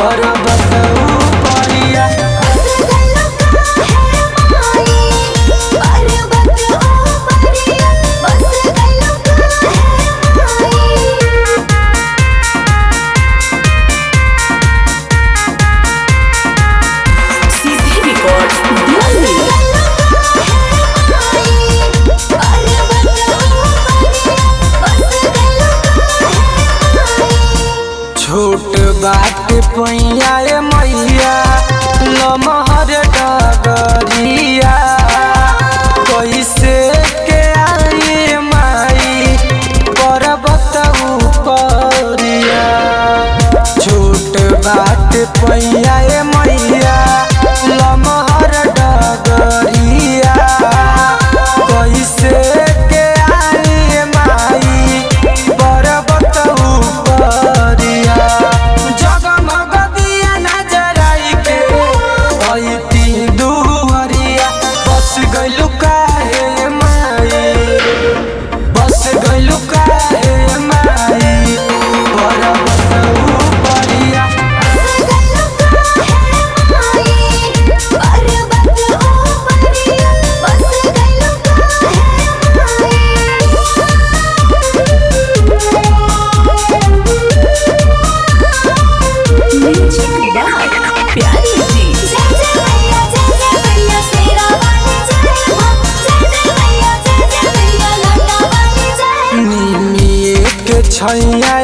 पर्वत ऊपरिया छोट बात पैया मैया लमहर डगरिया कैसे के आई माई पर्वत ऊपरिया। छोट बात पैया मैया लमहर डगरिया कैसे के आई माई पर्वत ऊपरिया। जगमग दिया नजराई के ऐती दुहरिया बस गइलु काहे माई बस गइलु काहे माई पर्वत ऊपरिया। छैया